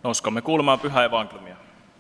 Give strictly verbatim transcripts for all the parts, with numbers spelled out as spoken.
Nouskamme kuulemaan pyhää evankeliumia.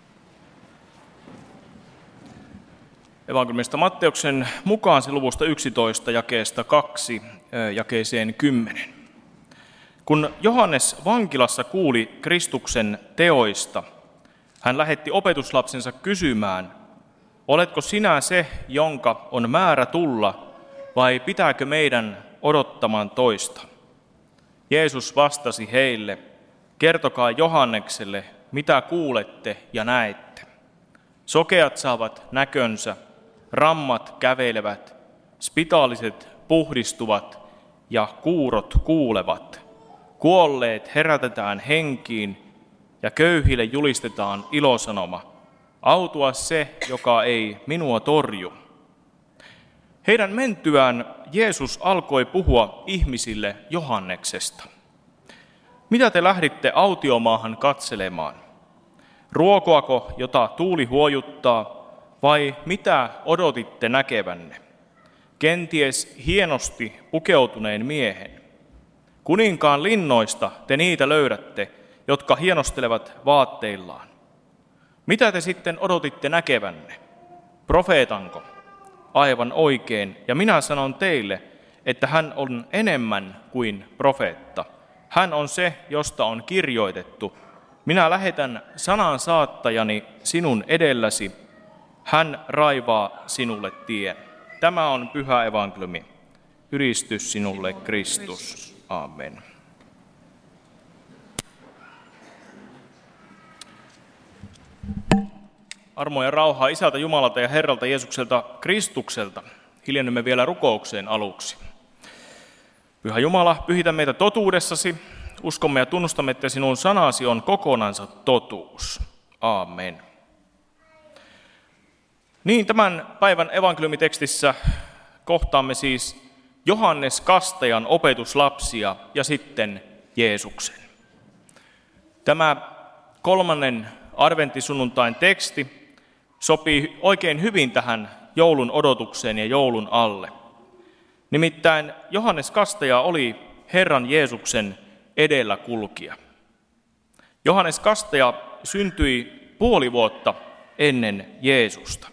Evankeliumista Matteuksen mukaan se luvusta yksitoista jakeesta kaksi jakeeseen kymmenen. Kun Johannes vankilassa kuuli Kristuksen teoista, hän lähetti opetuslapsensa kysymään, oletko sinä se, jonka on määrä tulla, vai pitääkö meidän odottamaan toista? Jeesus vastasi heille, kertokaa Johannekselle, mitä kuulette ja näette. Sokeat saavat näkönsä, rammat kävelevät, spitaaliset puhdistuvat ja kuurot kuulevat. Kuolleet herätetään henkiin ja köyhille julistetaan ilosanoma. Autua se, joka ei minua torju. Heidän mentyään Jeesus alkoi puhua ihmisille Johanneksesta. Mitä te lähditte autiomaahan katselemaan? Ruokoako, jota tuuli huojuttaa, vai mitä odotitte näkevänne? Kenties hienosti pukeutuneen miehen. Kuninkaan linnoista te niitä löydätte, jotka hienostelevat vaatteillaan. Mitä te sitten odotitte näkevänne? Profeetanko? Aivan oikein, ja minä sanon teille, että hän on enemmän kuin profeetta. Hän on se, josta on kirjoitettu. Minä lähetän sanan saattajani sinun edelläsi. Hän raivaa sinulle tien. Tämä on pyhä evankeliumi. Ylistys sinulle, Kristus. Amen. Armo ja rauhaa Isältä Jumalalta ja Herralta Jeesukselta Kristukselta. Hiljennymme vielä rukoukseen aluksi. Pyhä Jumala, pyhitä meitä totuudessasi. Uskomme ja tunnustamme, että sinun sanasi on kokonansa totuus. Aamen. Niin, tämän päivän evankeliumitekstissä kohtaamme siis Johannes Kastajan opetuslapsia ja sitten Jeesuksen. Tämä kolmannen adventtisunnuntain teksti sopii oikein hyvin tähän joulun odotukseen ja joulun alle. Nimittäin Johannes Kastaja oli Herran Jeesuksen edelläkulkija. Johannes Kastaja syntyi puoli vuotta ennen Jeesusta.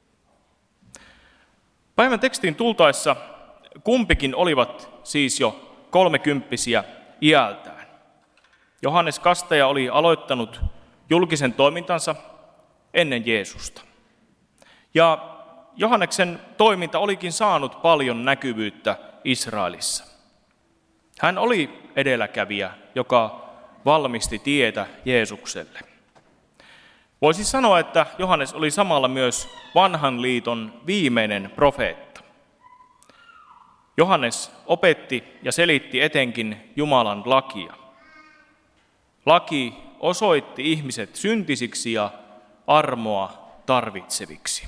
Päivän tekstiin tultaessa kumpikin olivat siis jo kolmekymppisiä iältään. Johannes Kastaja oli aloittanut julkisen toimintansa ennen Jeesusta. Ja Johanneksen toiminta olikin saanut paljon näkyvyyttä Israelissa. Hän oli edelläkävijä, joka valmisti tietä Jeesukselle. Voisi sanoa, että Johannes oli samalla myös vanhan liiton viimeinen profeetta. Johannes opetti ja selitti etenkin Jumalan lakia. Laki osoitti ihmiset syntisiksi ja armoa tarvitseviksi.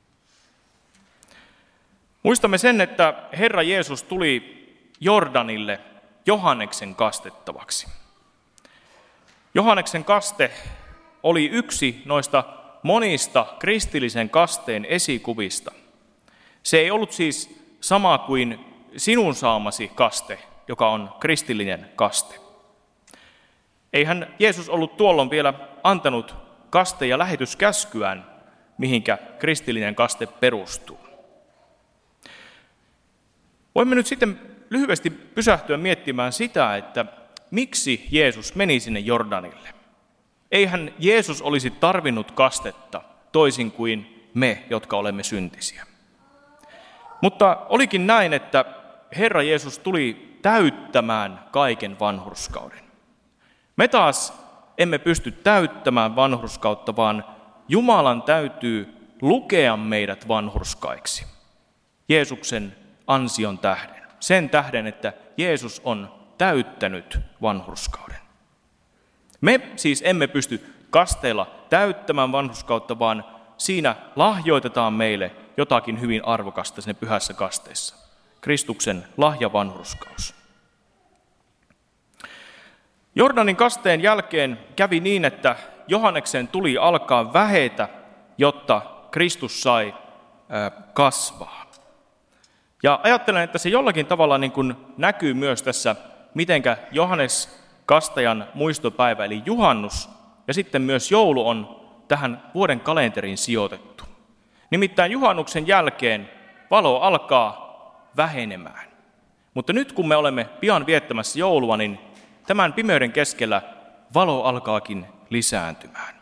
Muistamme sen, että Herra Jeesus tuli Jordanille Johanneksen kastettavaksi. Johanneksen kaste oli yksi noista monista kristillisen kasteen esikuvista. Se ei ollut siis sama kuin sinun saamasi kaste, joka on kristillinen kaste. Eihän Jeesus ollut tuolloin vielä antanut kaste- ja lähetyskäskyään, mihinkä kristillinen kaste perustuu. Voimme nyt sitten lyhyesti pysähtyä miettimään sitä, että miksi Jeesus meni sinne Jordanille. Eihän Jeesus olisi tarvinnut kastetta toisin kuin me, jotka olemme syntisiä. Mutta olikin näin, että Herra Jeesus tuli täyttämään kaiken vanhurskauden. Me taas emme pysty täyttämään vanhurskautta, vaan Jumalan täytyy lukea meidät vanhurskaiksi Jeesuksen ansion tähden. Sen tähden, että Jeesus on täyttänyt vanhurskauden. Me siis emme pysty kasteella täyttämään vanhurskautta, vaan siinä lahjoitetaan meille jotakin hyvin arvokasta sinne pyhässä kasteessa. Kristuksen lahja vanhurskaus. Jordanin kasteen jälkeen kävi niin, että Johanneksen tuli alkaa vähetä, jotta Kristus sai kasvaa. Ja ajattelen, että se jollakin tavalla niin kuin näkyy myös tässä, mitenkä Johannes Kastajan muistopäivä eli juhannus ja sitten myös joulu on tähän vuoden kalenteriin sijoitettu. Nimittäin juhannuksen jälkeen valo alkaa vähenemään. Mutta nyt kun me olemme pian viettämässä joulua, niin tämän pimeyden keskellä valo alkaakin lisääntymään.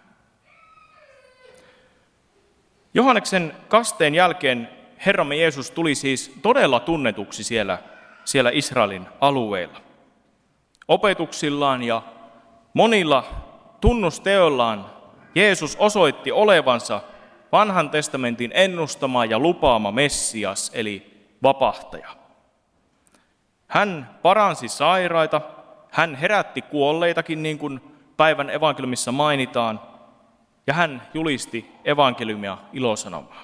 Johanneksen kasteen jälkeen Herramme Jeesus tuli siis todella tunnetuksi siellä, siellä Israelin alueella. Opetuksillaan ja monilla tunnusteoillaan Jeesus osoitti olevansa vanhan testamentin ennustama ja lupaama Messias, eli vapahtaja. Hän paransi sairaita, hän herätti kuolleitakin, niin kuin päivän evankeliumissa mainitaan, ja hän julisti evankeliumia ilosanomaa.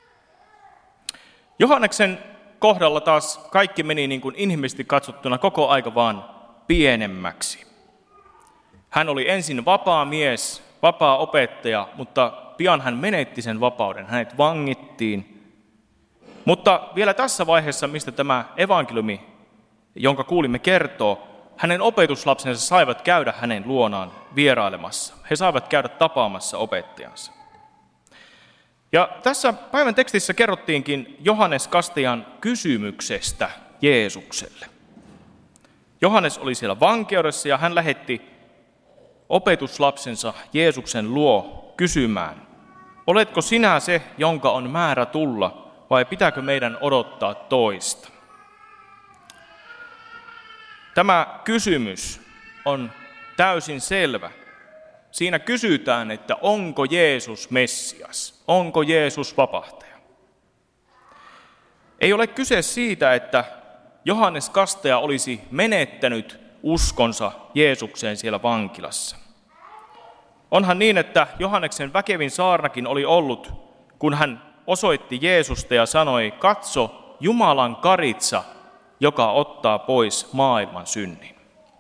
Johanneksen kohdalla taas kaikki meni niin kuin inhimillisesti katsottuna koko aika vaan pienemmäksi. Hän oli ensin vapaa mies, vapaa opettaja, mutta pian hän menetti sen vapauden. Hänet vangittiin. Mutta vielä tässä vaiheessa, mistä tämä evankeliumi, jonka kuulimme, kertoo, hänen opetuslapsensa saivat käydä hänen luonaan vierailemassa. He saivat käydä tapaamassa opettajansa. Ja tässä päivän tekstissä kerrottiinkin Johannes Kastajan kysymyksestä Jeesukselle. Johannes oli siellä vankeudessa ja hän lähetti opetuslapsensa Jeesuksen luo kysymään: oletko sinä se, jonka on määrä tulla, vai pitääkö meidän odottaa toista? Tämä kysymys on täysin selvä. Siinä kysytään, että onko Jeesus Messias, onko Jeesus vapahtaja. Ei ole kyse siitä, että Johannes Kastaja olisi menettänyt uskonsa Jeesukseen siellä vankilassa. Onhan niin, että Johanneksen väkevin saarnakin oli ollut, kun hän osoitti Jeesusta ja sanoi: katso, Jumalan karitsa, joka ottaa pois maailman synnin.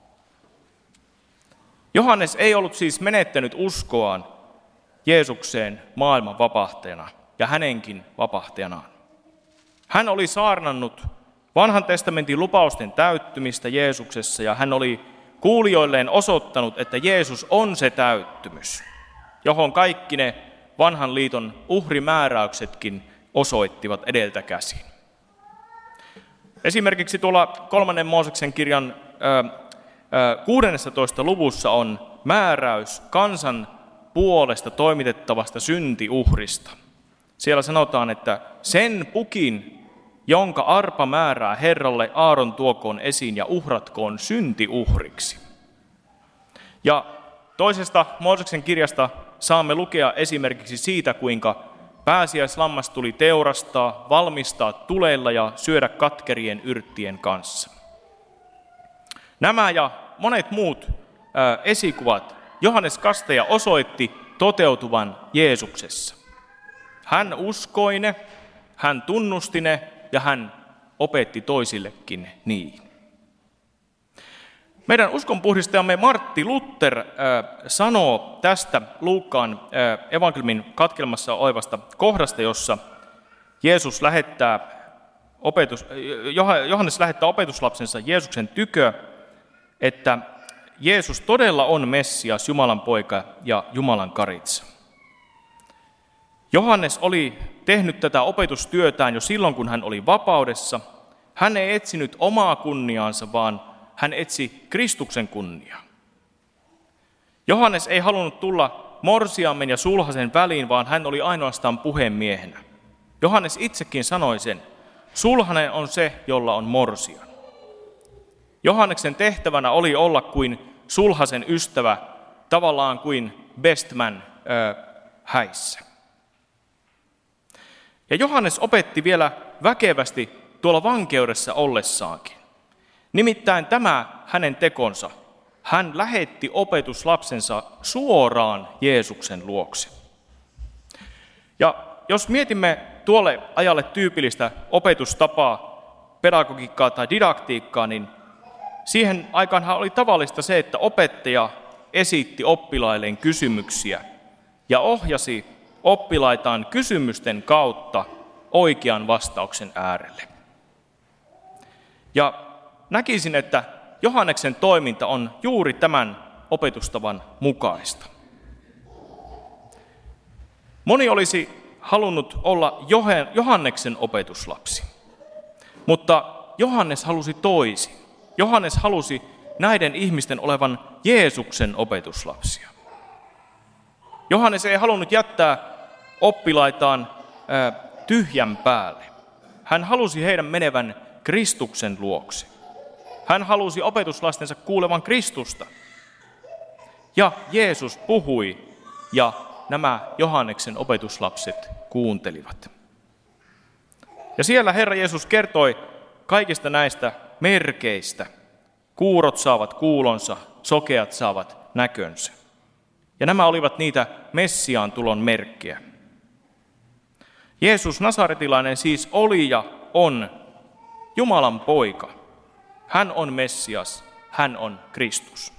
Johannes ei ollut siis menettänyt uskoaan Jeesukseen maailman vapahtajana ja hänenkin vapahtajanaan. Hän oli saarnannut vanhan testamentin lupausten täyttymistä Jeesuksessa ja hän oli kuulijoilleen osoittanut, että Jeesus on se täyttymys, johon kaikki ne vanhan liiton uhrimääräyksetkin osoittivat edeltä käsin. Esimerkiksi tuolla kolmannen Mooseksen kirjan kuudennessatoista luvussa on määräys kansan puolesta toimitettavasta syntiuhrista. Siellä sanotaan, että sen pukin, jonka arpa määrää Herralle, Aaron tuokoon esiin ja uhratkoon syntiuhriksi. Ja toisesta Mooseksen kirjasta saamme lukea esimerkiksi siitä, kuinka pääsiäislammas tuli teurastaa, valmistaa tulella ja syödä katkerien yrttien kanssa. Nämä ja monet muut ää, esikuvat Johannes Kastaja osoitti toteutuvan Jeesuksessa. Hän uskoi ne, hän tunnusti ne ja hän opetti toisillekin niin. Meidän uskonpuhdistajamme Martti Luther äh, sanoo tästä Luukkaan äh, evankeliumin katkelmassa olevasta kohdasta, jossa Jeesus lähettää opetus, Johannes lähettää opetuslapsensa Jeesuksen tykö, että Jeesus todella on Messias, Jumalan poika ja Jumalan karitsa. Johannes oli tehnyt tätä opetustyötään jo silloin, kun hän oli vapaudessa. Hän ei etsinyt omaa kunniaansa, vaan hän etsi Kristuksen kunniaa. Johannes ei halunnut tulla morsiamen ja sulhasen väliin, vaan hän oli ainoastaan puhemiehenä. Johannes itsekin sanoi sen: sulhanen on se, jolla on morsian. Johanneksen tehtävänä oli olla kuin sulhasen ystävä, tavallaan kuin best man äh, häissä. Ja Johannes opetti vielä väkevästi tuolla vankeudessa ollessaankin. Nimittäin tämä hänen tekonsa, hän lähetti opetuslapsensa suoraan Jeesuksen luokse. Ja jos mietimme tuolle ajalle tyypillistä opetustapaa, pedagogiikkaa tai didaktiikkaa, niin siihen aikaanhan oli tavallista se, että opettaja esitti oppilailleen kysymyksiä ja ohjasi oppilaitaan kysymysten kautta oikean vastauksen äärelle. Ja näkisin, että Johanneksen toiminta on juuri tämän opetustavan mukaista. Moni olisi halunnut olla Johanneksen opetuslapsi, mutta Johannes halusi toisin. Johannes halusi näiden ihmisten olevan Jeesuksen opetuslapsia. Johannes ei halunnut jättää oppilaitaan ää, tyhjän päälle. Hän halusi heidän menevän Kristuksen luokse. Hän halusi opetuslastensa kuulevan Kristusta. Ja Jeesus puhui ja nämä Johanneksen opetuslapset kuuntelivat. Ja siellä Herra Jeesus kertoi kaikista näistä merkeistä. Kuurot saavat kuulonsa, sokeat saavat näkönsä. Ja nämä olivat niitä Messiaan tulon merkkejä. Jeesus Nasaretilainen siis oli ja on Jumalan poika. Hän on Messias, hän on Kristus.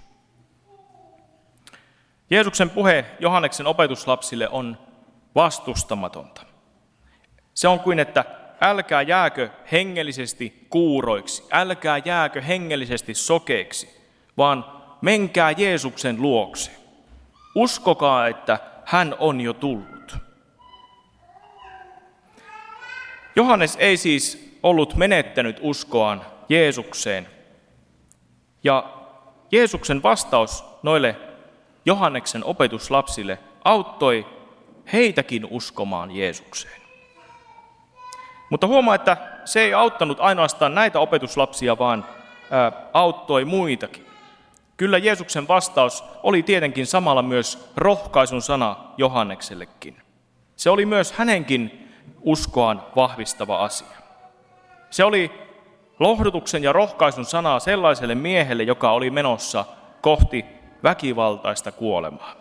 Jeesuksen puhe Johanneksen opetuslapsille on vastustamatonta. Se on kuin, että älkää jääkö hengellisesti kuuroiksi, älkää jääkö hengellisesti sokeiksi, vaan menkää Jeesuksen luokse. Uskokaa, että hän on jo tullut. Johannes ei siis ollut menettänyt uskoaan Jeesukseen. Ja Jeesuksen vastaus noille Johanneksen opetuslapsille auttoi heitäkin uskomaan Jeesukseen. Mutta huomaa, että se ei auttanut ainoastaan näitä opetuslapsia, vaan ää, auttoi muitakin. Kyllä Jeesuksen vastaus oli tietenkin samalla myös rohkaisun sana Johanneksellekin. Se oli myös hänenkin uskoaan vahvistava asia. Se oli lohdutuksen ja rohkaisun sanaa sellaiselle miehelle, joka oli menossa kohti väkivaltaista kuolemaa.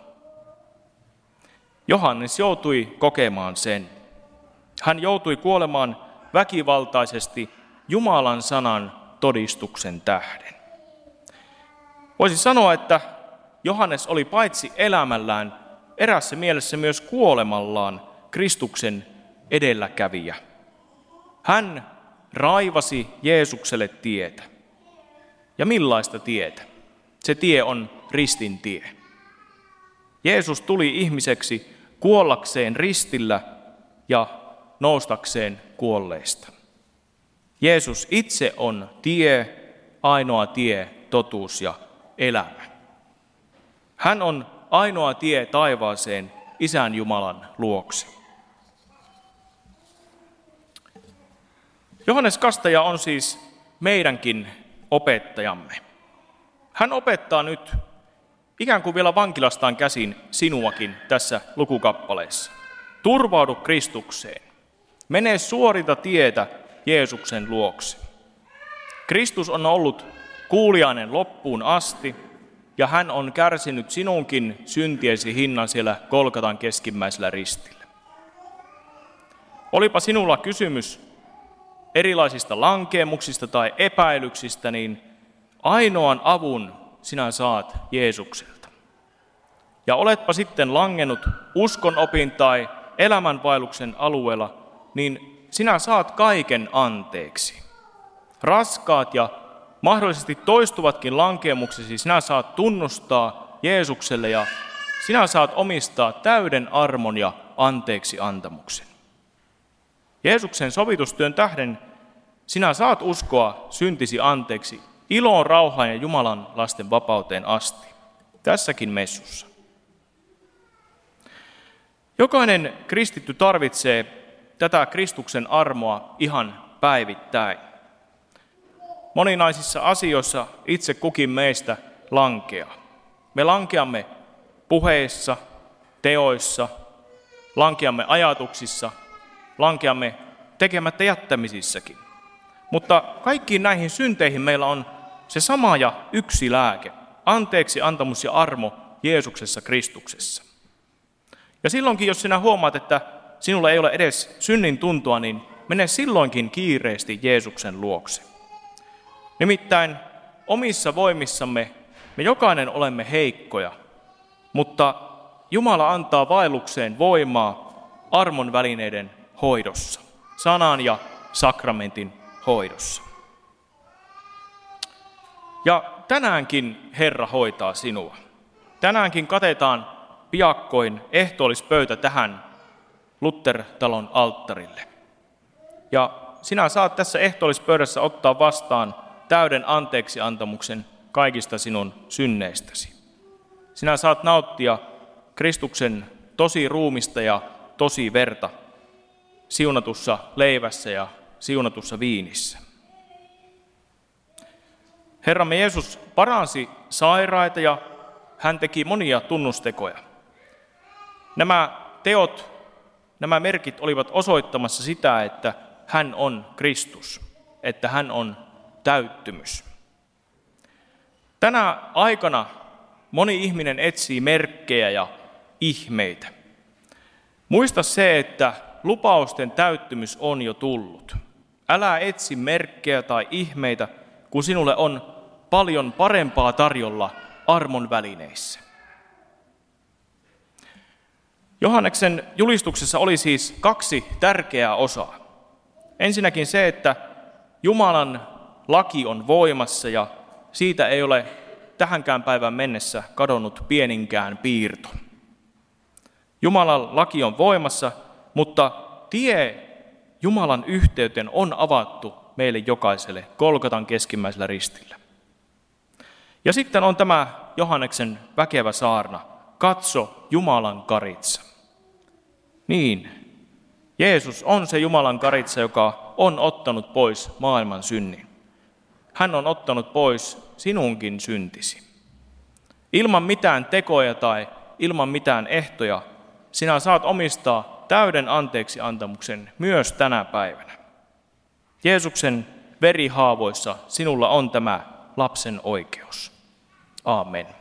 Johannes joutui kokemaan sen. Hän joutui kuolemaan väkivaltaisesti Jumalan sanan todistuksen tähden. Voisi sanoa, että Johannes oli paitsi elämällään erässä mielessä myös kuolemallaan Kristuksen edelläkävijä. Hän raivasi Jeesukselle tietä. Ja millaista tietä? Se tie on ristin tie. Jeesus tuli ihmiseksi kuollakseen ristillä ja noustakseen kuolleista. Jeesus itse on tie, ainoa tie, totuus ja elämä. Hän on ainoa tie taivaaseen Isän Jumalan luokse. Johannes Kastaja on siis meidänkin opettajamme. Hän opettaa nyt ikään kuin vielä vankilastaan käsin sinuakin tässä lukukappaleessa. Turvaudu Kristukseen. Mene suorita tietä Jeesuksen luokse. Kristus on ollut kuuliainen loppuun asti, ja hän on kärsinyt sinunkin syntiesi hinnan siellä Golgatan keskimmäisellä ristillä. Olipa sinulla kysymys erilaisista lankeemuksista tai epäilyksistä, niin ainoan avun sinä saat Jeesukselta. Ja oletpa sitten langennut uskonopin tai elämänvaelluksen alueella, niin sinä saat kaiken anteeksi. Raskaat ja mahdollisesti toistuvatkin lankeemuksesi sinä saat tunnustaa Jeesukselle ja sinä saat omistaa täyden armon ja anteeksi antamuksen. Jeesuksen sovitustyön tähden sinä saat uskoa syntisi anteeksi iloon, rauhaan ja Jumalan lasten vapauteen asti. Tässäkin messussa. Jokainen kristitty tarvitsee tätä Kristuksen armoa ihan päivittäin. Moninaisissa asioissa itse kukin meistä lankeaa. Me lankeamme puheissa, teoissa, lankeamme ajatuksissa, lankeamme tekemättä jättämisissäkin. Mutta kaikkiin näihin synteihin meillä on se sama ja yksi lääke, anteeksi antamus ja armo Jeesuksessa Kristuksessa. Ja silloinkin, jos sinä huomaat, että sinulla ei ole edes synnin tuntua, niin mene silloinkin kiireesti Jeesuksen luokse. Nimittäin omissa voimissamme me jokainen olemme heikkoja, mutta Jumala antaa vaellukseen voimaa armon välineiden hoidossa, sanan ja sakramentin hoidossa. Ja tänäänkin Herra hoitaa sinua. Tänäänkin katetaan piakkoin ehtoollispöytä tähän Luther-talon alttarille. Ja sinä saat tässä ehtoollispöydässä ottaa vastaan täyden anteeksiantamuksen kaikista sinun synneistäsi. Sinä saat nauttia Kristuksen tosi ruumista ja tosi verta siunatussa leivässä ja siunatussa viinissä. Herramme Jeesus paransi sairaita ja hän teki monia tunnustekoja. Nämä teot, nämä merkit olivat osoittamassa sitä, että hän on Kristus, että hän on täyttymys. Tänä aikana moni ihminen etsii merkkejä ja ihmeitä. Muista se, että lupausten täyttymys on jo tullut. Älä etsi merkkejä tai ihmeitä, kun sinulle on paljon parempaa tarjolla armon välineissä. Johanneksen julistuksessa oli siis kaksi tärkeää osaa. Ensinnäkin se, että Jumalan laki on voimassa ja siitä ei ole tähänkään päivään mennessä kadonnut pieninkään piirto. Jumalan laki on voimassa, mutta tie Jumalan yhteyteen on avattu meille jokaiselle Golgatan keskimmäisellä ristillä. Ja sitten on tämä Johanneksen väkevä saarna, katso Jumalan karitsa. Niin, Jeesus on se Jumalan karitsa, joka on ottanut pois maailman synnin. Hän on ottanut pois sinunkin syntisi. Ilman mitään tekoja tai ilman mitään ehtoja sinä saat omistaa täyden anteeksiantamuksen myös tänä päivänä. Jeesuksen verihaavoissa sinulla on tämä lapsen oikeus. Aamen.